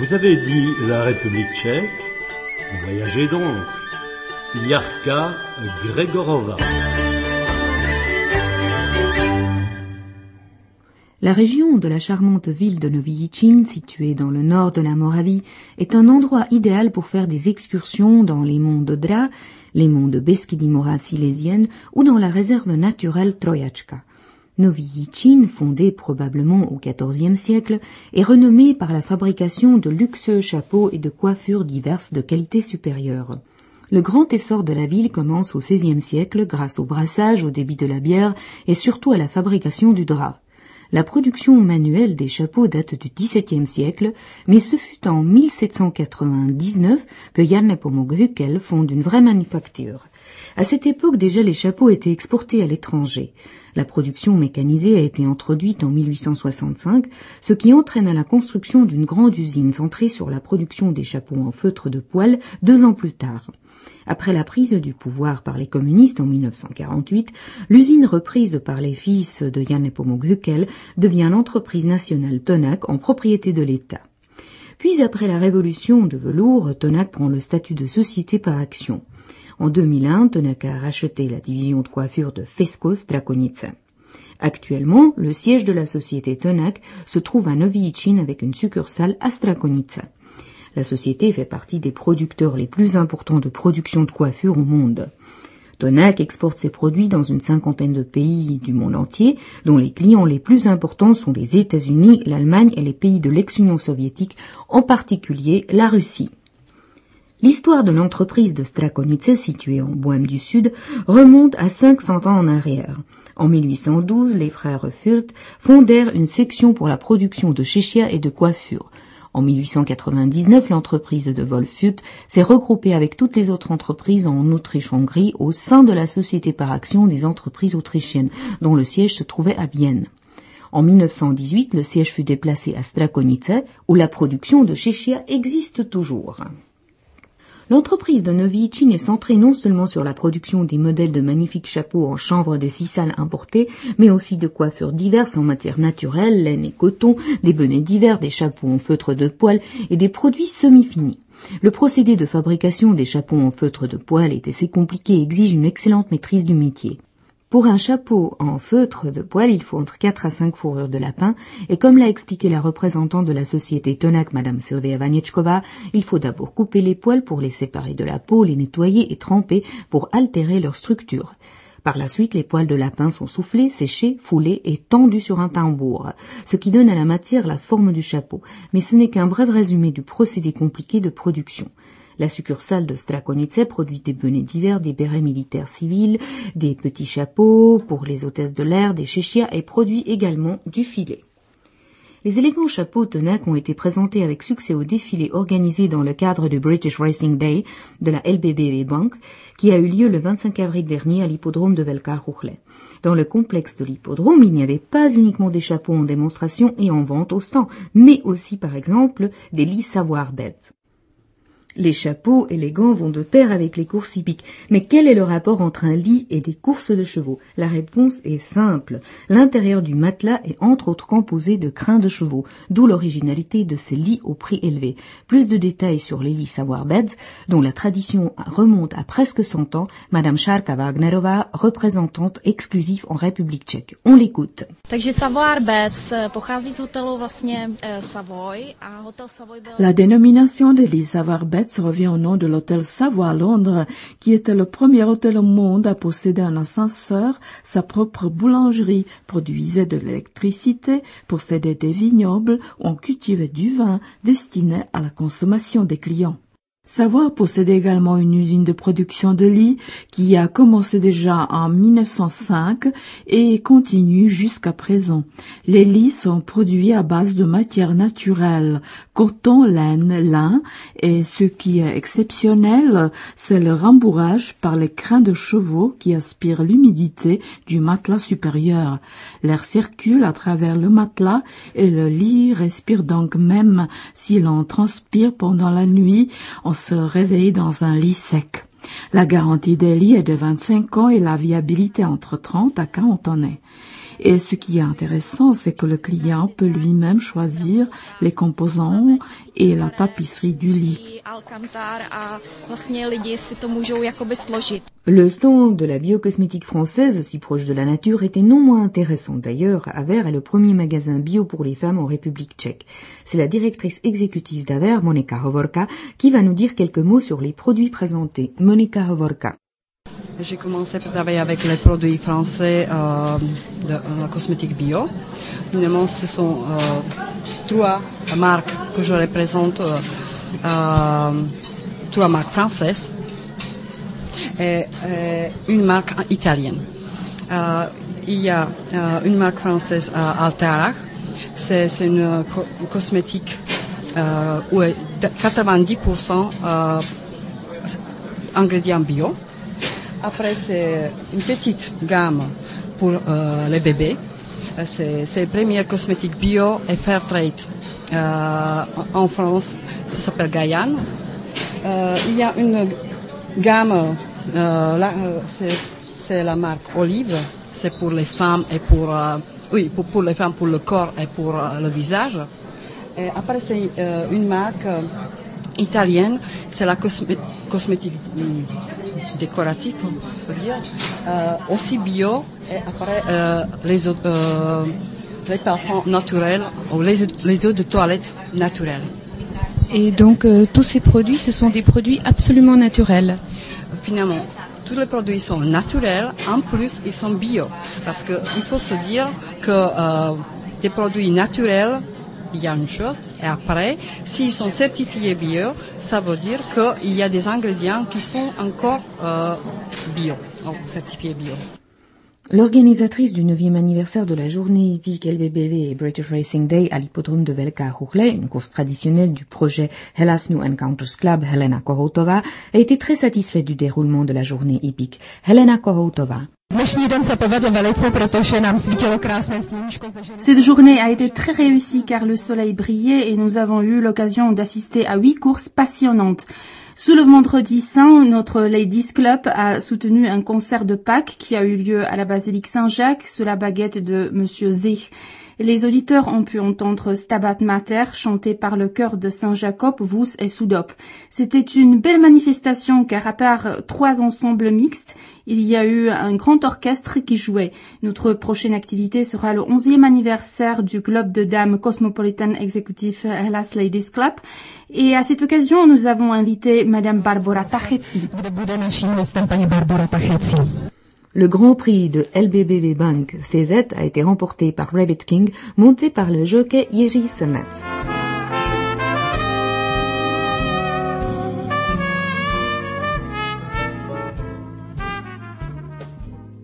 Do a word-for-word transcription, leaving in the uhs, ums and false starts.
Vous avez dit la République tchèque. Voyagez donc. Yarka Grégorova. La région de la charmante ville de Nový Jičín, située dans le nord de la Moravie, est un endroit idéal pour faire des excursions dans les monts Dodra, les monts de Beskydie-Morave silésienne ou dans la réserve naturelle Trojačka. Nový Jičín, fondé probablement au quatorzième siècle, est renommé par la fabrication de luxueux chapeaux et de coiffures diverses de qualité supérieure. Le grand essor de la ville commence au seizième siècle grâce au brassage, au débit de la bière et surtout à la fabrication du drap. La production manuelle des chapeaux date du dix-septième siècle, mais ce fut en mille sept cent quatre-vingt-dix-neuf que Jan Nepomuk Huckel fonde une vraie manufacture. À cette époque déjà les chapeaux étaient exportés à l'étranger. La production mécanisée a été introduite en mille huit cent soixante-cinq, ce qui entraîna la construction d'une grande usine centrée sur la production des chapeaux en feutre de poil deux ans plus tard. Après la prise du pouvoir par les communistes en mille neuf cent quarante-huit, l'usine reprise par les fils de Jan Nepomuk Huckel devient l'entreprise nationale Tonac en propriété de l'État. Puis après la révolution de velours, Tonac prend le statut de société par action. En deux mille un, Tonac a racheté la division de coiffure de Fesco Strakonice. Actuellement, le siège de la société Tonac se trouve à Nový Jičín avec une succursale à Strakonice. La société fait partie des producteurs les plus importants de production de coiffure au monde. Tonac exporte ses produits dans une cinquantaine de pays du monde entier, dont les clients les plus importants sont les États-Unis, l'Allemagne et les pays de l'ex-Union soviétique, en particulier la Russie. L'histoire de l'entreprise de Strakonice, située en Bohême du Sud, remonte à cinq cents ans en arrière. En mille huit cent douze, les frères Fürth fondèrent une section pour la production de chéchia et de coiffure. En mille huit cent quatre-vingt-dix-neuf, l'entreprise de Wolf Fürth s'est regroupée avec toutes les autres entreprises en Autriche-Hongrie au sein de la Société par action des entreprises autrichiennes, dont le siège se trouvait à Vienne. En mille neuf cent dix-huit, le siège fut déplacé à Strakonice, où la production de chéchia existe toujours. L'entreprise de Nový Jičín est centrée non seulement sur la production des modèles de magnifiques chapeaux en chanvre de Sicile importés, mais aussi de coiffures diverses en matière naturelle, laine et coton, des bonnets d'hiver, des chapeaux en feutre de poil et des produits semi-finis. Le procédé de fabrication des chapeaux en feutre de poil est assez compliqué et exige une excellente maîtrise du métier. Pour un chapeau en feutre de poil, il faut entre quatre à cinq fourrures de lapin, et comme l'a expliqué la représentante de la société Tonac, Madame Silvia Vaničková, il faut d'abord couper les poils pour les séparer de la peau, les nettoyer et tremper pour altérer leur structure. Par la suite, les poils de lapin sont soufflés, séchés, foulés et tendus sur un tambour, ce qui donne à la matière la forme du chapeau. Mais ce n'est qu'un bref résumé du procédé compliqué de production. La succursale de Strakonice produit des bonnets d'hiver, des bérets militaires civils, des petits chapeaux pour les hôtesses de l'air, des chéchias et produit également du filet. Les élégants chapeaux Tonac ont été présentés avec succès au défilé organisé dans le cadre du British Racing Day de la L B B V Bank, qui a eu lieu le vingt-cinq avril dernier à l'hippodrome de Velká Ruhle. Dans le complexe de l'hippodrome, il n'y avait pas uniquement des chapeaux en démonstration et en vente au stand, mais aussi par exemple des lits savoir beds. Les chapeaux élégants vont de pair avec les courses hippiques. Mais quel est le rapport entre un lit et des courses de chevaux? La réponse est simple. L'intérieur du matelas est entre autres composé de crins de chevaux, d'où l'originalité de ces lits au prix élevé. Plus de détails sur les lits savoir beds, dont la tradition remonte à presque cent ans, Madame Šárka Wagnerová, représentante exclusive en République tchèque. On l'écoute. Takže savoir beds pochází z hotelu vlastně Savoy a hotel Savoy byl... La dénomination des lits savoir beds revient au nom de l'hôtel Savoy à Londres, qui était le premier hôtel au monde à posséder un ascenseur, sa propre boulangerie, produisait de l'électricité, possédait des vignobles, où on cultivait du vin destiné à la consommation des clients. Savoy possède également une usine de production de lits qui a commencé déjà en mille neuf cent cinq et continue jusqu'à présent. Les lits sont produits à base de matières naturelles, coton, laine, lin, et ce qui est exceptionnel, c'est le rembourrage par les crins de chevaux qui aspirent l'humidité du matelas supérieur. L'air circule à travers le matelas et le lit respire donc même si l'on transpire pendant la nuit, on se réveille dans un lit sec. La garantie des lits est de vingt-cinq ans et la viabilité entre trente à quarante années. Et ce qui est intéressant, c'est que le client peut lui-même choisir les composants et la tapisserie du lit. Le stand de la biocosmétique française, si proche de la nature, était non moins intéressant. D'ailleurs, Aver est le premier magasin bio pour les femmes en République tchèque. C'est la directrice exécutive d'Aver, Monika Hovorka, qui va nous dire quelques mots sur les produits présentés. Monika Hovorka. J'ai commencé par travailler avec les produits français euh, de la cosmétique bio. Finalement, ce sont euh, trois marques que je représente, euh, euh, trois marques françaises et, et une marque italienne. Euh, il y a euh, une marque française, euh, Altera. C'est, c'est une euh, co- cosmétique euh, où est quatre-vingt-dix pour cent euh, ingrédients bio. Après, c'est une petite gamme pour euh, les bébés. C'est, c'est la première cosmétique bio et fair trade euh, en France. Ça s'appelle Guyane. Euh, il y a une gamme, euh, là, c'est, c'est la marque Olive. C'est pour les femmes et pour, euh, oui, pour, pour les femmes, pour le corps et pour euh, le visage. Et après, c'est euh, une marque euh, italienne. C'est la cosmé- cosmétique euh, décorative, on peut dire, euh, aussi bio. Et après, euh, les, autres, euh, les parfums naturels ou les, les eaux de toilette naturelles. Et donc, euh, tous ces produits, ce sont des produits absolument naturels. Finalement, tous les produits sont naturels, en plus, ils sont bio. Parce que il faut se dire que euh, des produits naturels, il y a une chose, et après, s'ils sont certifiés bio, ça veut dire qu'il y a des ingrédients qui sont encore euh, bio, donc certifiés bio. L'organisatrice du neuvième anniversaire de la journée hippique L B B V et British Racing Day à l'hippodrome de Velká Houhle, une course traditionnelle du projet Hellas New Encounters Club, Helena Kohoutová, a été très satisfaite du déroulement de la journée hippique. Helena Kohoutová. Cette journée a été très réussie car le soleil brillait et nous avons eu l'occasion d'assister à huit courses passionnantes. Sous le vendredi saint, notre Ladies Club a soutenu un concert de Pâques qui a eu lieu à la basilique Saint-Jacques sous la baguette de Monsieur Zech. Les auditeurs ont pu entendre Stabat Mater chanté par le chœur de Saint-Jacob, Vus et Soudop. C'était une belle manifestation car à part trois ensembles mixtes, il y a eu un grand orchestre qui jouait. Notre prochaine activité sera le onzième anniversaire du club de dames Cosmopolitan Executive Hellas Ladies Club. Et à cette occasion, nous avons invité Madame Barbora Tachetsi. Le Grand Prix de L B B V Bank C Z a été remporté par Rabbit King, monté par le jockey Jiří Srnec.